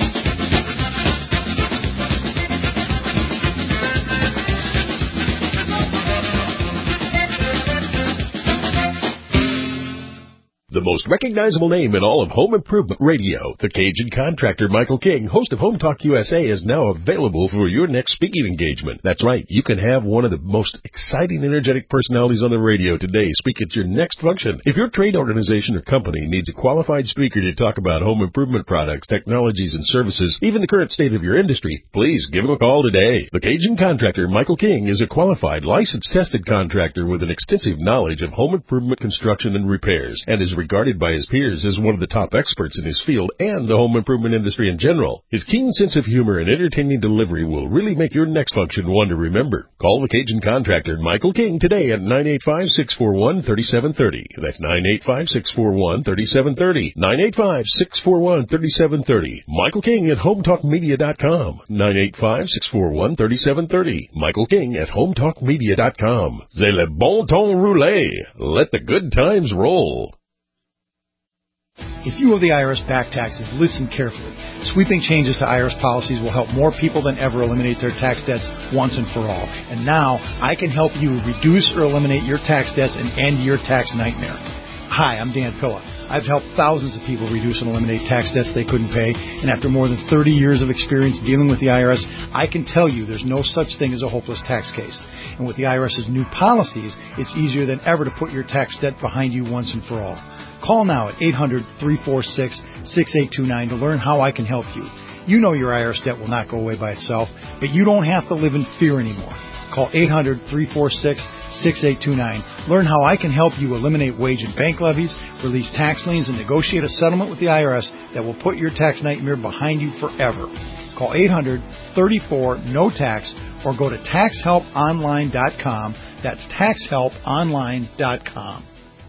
The most recognizable name in all of home improvement radio, the Cajun contractor Michael King, host of Home Talk U S A, is now available for your next speaking engagement. That's right, you can have one of the most exciting, energetic personalities on the radio today speak at your next function. If your trade organization or company needs a qualified speaker to talk about home improvement products, technologies, and services, even the current state of your industry, please give him a call today. The Cajun contractor Michael King is a qualified, licensed, tested contractor with an extensive knowledge of home improvement construction and repairs, and is regarded by his peers as one of the top experts in his field and the home improvement industry in general. His keen sense of humor and entertaining delivery will really make your next function one to remember. Call the Cajun contractor Michael King today at nine eight five, six four one, three seven three zero. That's nine eight five, six four one, three seven three zero. nine eight five, six four one, three seven three zero. Michael King at home talk media dot com. nine eight five, six four one, three seven three zero. Michael King at home talk media dot com. C'est le bon temps roulé. Let the good times roll. If you owe the I R S back taxes, listen carefully. Sweeping changes to I R S policies will help more people than ever eliminate their tax debts once and for all. And now, I can help you reduce or eliminate your tax debts and end your tax nightmare. Hi, I'm Dan Pilla. I've helped thousands of people reduce and eliminate tax debts they couldn't pay, and after more than thirty years of experience dealing with the I R S, I can tell you there's no such thing as a hopeless tax case. And with the IRS's new policies, it's easier than ever to put your tax debt behind you once and for all. Call now at eight hundred, three four six, six eight two nine to learn how I can help you. You know your I R S debt will not go away by itself, but you don't have to live in fear anymore. Call eight hundred, three four six, six eight two nine. Learn how I can help you eliminate wage and bank levies, release tax liens, and negotiate a settlement with the I R S that will put your tax nightmare behind you forever. Call eight hundred, three four, N O tax or go to tax help online dot com. That's tax help online dot com.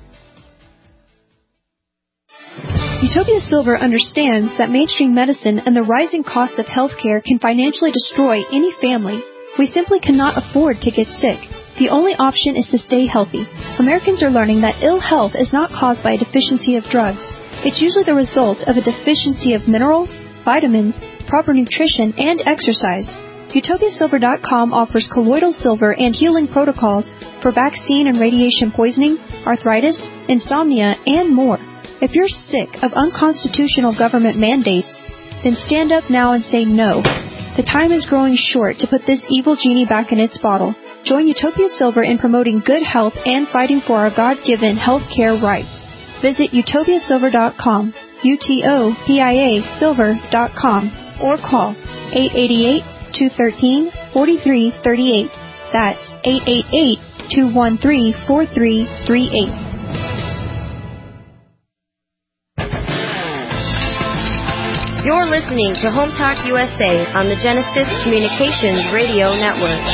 Utopia Silver understands that mainstream medicine and the rising cost of healthcare can financially destroy any family. We simply cannot afford to get sick. The only option is to stay healthy. Americans are learning that ill health is not caused by a deficiency of drugs. It's usually the result of a deficiency of minerals, vitamins, proper nutrition, and exercise. Utopia Silver dot com offers colloidal silver and healing protocols for vaccine and radiation poisoning, arthritis, insomnia, and more. If you're sick of unconstitutional government mandates, then stand up now and say no. The time is growing short to put this evil genie back in its bottle. Join Utopia Silver in promoting good health and fighting for our God-given health care rights. Visit Utopia Silver dot com, U T O P I A Silver dot com, or call eight eight eight, two one three, four three three eight. That's eight eight eight, two one three, four three three eight. You're listening to Home Talk U S A on the Genesis Communications Radio Network.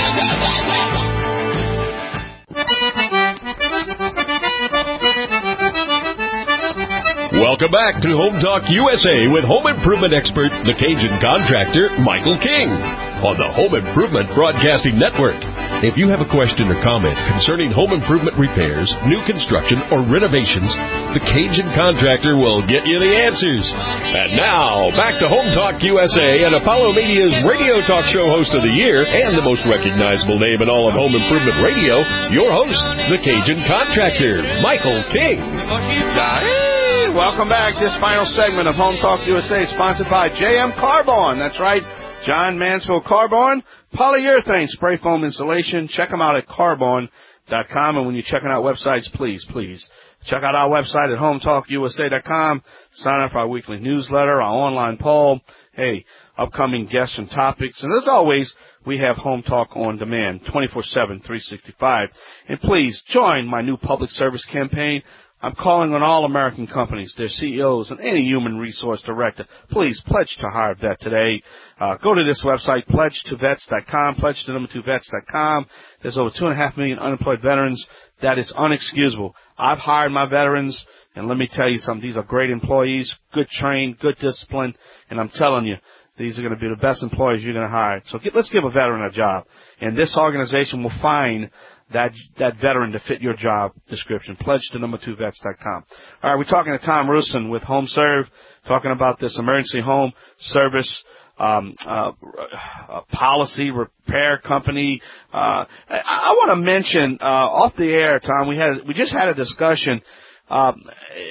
Welcome back to Home Talk U S A with home improvement expert, the Cajun contractor, Michael King, on the Home Improvement Broadcasting Network. If you have a question or comment concerning home improvement repairs, new construction, or renovations, the Cajun contractor will get you the answers. And now, back to Home Talk U S A and Apollo Media's radio talk show host of the year and the most recognizable name in all of home improvement radio, your host, the Cajun contractor, Michael King. Welcome back. This final segment of Home Talk U S A is sponsored by J M Carbon. That's right, John Mansfield Carbon. Polyurethane spray foam insulation. Check them out at carbon dot com. And when you're checking out websites, please, please check out our website at home talk U S A dot com. Sign up for our weekly newsletter, our online poll. Hey, upcoming guests and topics. And as always, we have Home Talk on demand, twenty-four seven, three sixty-five. And please join my new public service campaign. I'm calling on all American companies, their C E Os, and any human resource director. Please pledge to hire a vet today. Uh, go to this website, pledge to vets dot com, pledge to number two vets dot com. There's over two and a half million unemployed veterans. That is unexcusable. I've hired my veterans, and let me tell you something. These are great employees, good trained, good discipline, and I'm telling you, these are going to be the best employees you're going to hire. So get, let's give a veteran a job, and this organization will find that that veteran to fit your job description. Pledge to number two vets dot com. All right, we're talking to Tom Rusin with HomeServe, talking about this emergency home service um, uh, uh, policy repair company. Uh, I, I want to mention uh, off the air, Tom. We had we just had a discussion. Um,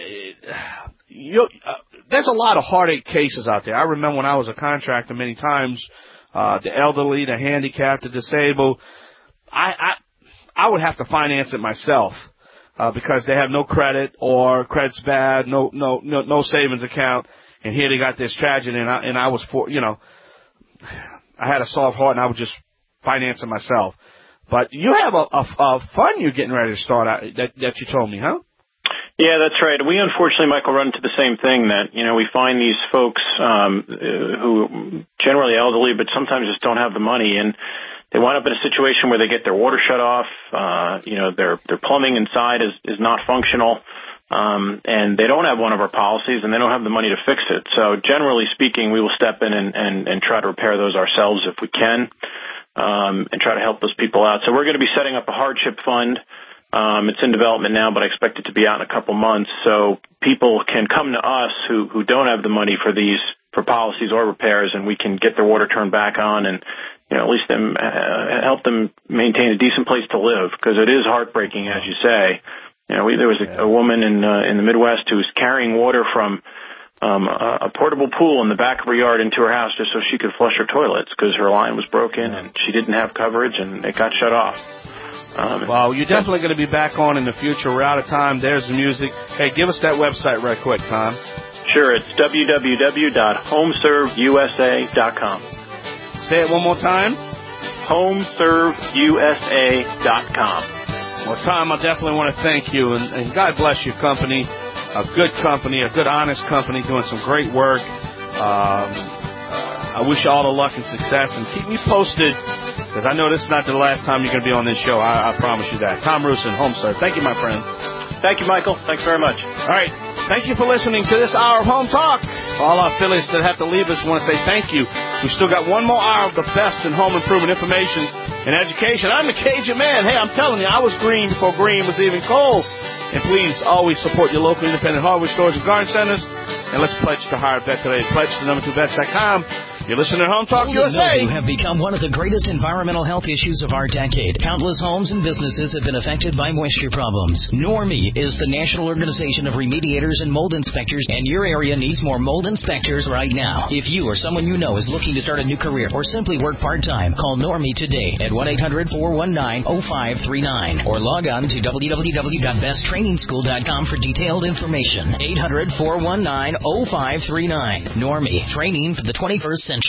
you, uh, there's a lot of heartache cases out there. I remember when I was a contractor, many times uh, the elderly, the handicapped, the disabled. I, I I would have to finance it myself uh, because they have no credit or credit's bad, no no no no savings account, and here they got this tragedy, and I and I was for you know, I had a soft heart and I would just finance it myself. But you have a, a, a fund you're getting ready to start out that that you told me, huh? Yeah, that's right. We unfortunately, Michael, run into the same thing that, you know, we find these folks um, who generally elderly, but sometimes just don't have the money, and they wind up in a situation where they get their water shut off. Uh, you know, their their plumbing inside is is not functional, um, and they don't have one of our policies, and they don't have the money to fix it. So, generally speaking, we will step in and and, and try to repair those ourselves if we can, um, and try to help those people out. So, we're going to be setting up a hardship fund. Um, it's in development now, but I expect it to be out in a couple months. So people can come to us who, who don't have the money for these, for policies or repairs, and we can get their water turned back on and, you know, at least them, uh, help them maintain a decent place to live, because it is heartbreaking, as you say. You know, we, there was a, a woman in, uh, in the Midwest who was carrying water from, um, a, a portable pool in the back of her yard into her house just so she could flush her toilets, because her line was broken and she didn't have coverage and it got shut off. Um, well, you're definitely going to be back on in the future. We're out of time. There's the music. Hey, give us that website right quick, Tom. Sure. It's w w w dot home serve u s a dot com. Say it one more time. home serve u s a dot com. Well, Tom, I definitely want to thank you, and, and God bless your company. A good company, a good, honest company doing some great work. Um, uh, I wish you all the luck and success, and keep me posted, because I know this is not the last time you're going to be on this show. I, I promise you that. Tom Rusin, HomeServe. Thank you, my friend. Thank you, Michael. Thanks very much. All right. Thank you for listening to this hour of Home Talk. For all our affiliates that have to leave us, we want to say thank you. We've still got one more hour of the best in home improvement information and education. I'm the Cajun man. Hey, I'm telling you, I was green before green was even cold. And please always support your local independent hardware stores and garden centers. And let's pledge to hire a vet today. Pledge to number two vets dot com. You're listening to Home Talk U S A. Mildew have become one of the greatest environmental health issues of our decade. Countless homes and businesses have been affected by moisture problems. Normie is the National Organization of Remediators and Mold Inspectors, and your area needs more mold inspectors right now. If you or someone you know is looking to start a new career or simply work part-time, call Normie today at one eight hundred four one nine oh five three nine or log on to w w w dot best training school dot com for detailed information. eight hundred four one nine oh five three nine. Normie, training for the twenty-first century.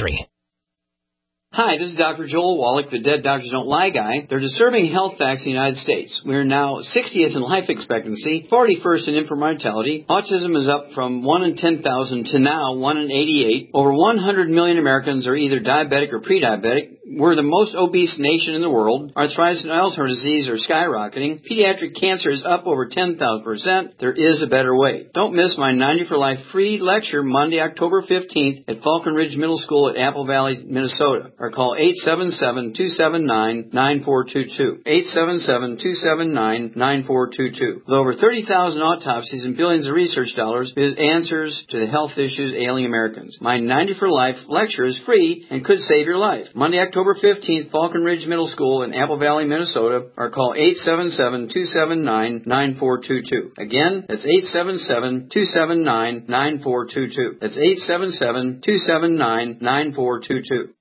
Hi, this is Doctor Joel Wallach, the Dead Doctors Don't Lie guy. They're disturbing health facts in the United States. We're now sixtieth in life expectancy, forty-first in infant mortality. Autism is up from one in ten thousand to now one in eighty-eight. Over one hundred million Americans are either diabetic or pre-diabetic. We're the most obese nation in the world. Arthritis and Alzheimer's disease are skyrocketing. Pediatric cancer is up over ten thousand percent. There is a better way. Don't miss my ninety for Life free lecture Monday, October fifteenth at Falcon Ridge Middle School at Apple Valley, Minnesota. Or call eight seven seven, two seven nine, nine four two two. eight seven seven, two seven nine, nine four two two. With over thirty thousand autopsies and billions of research dollars, with answers to the health issues ailing Americans. My ninety for Life lecture is free and could save your life. Monday, October fifteenth, Falcon Ridge Middle School in Apple Valley, Minnesota, or call eight seven seven, two seven nine, nine four two two. Again, that's eight seven seven, two seven nine, nine four two two. That's eight seven seven, two seven nine, nine four two two.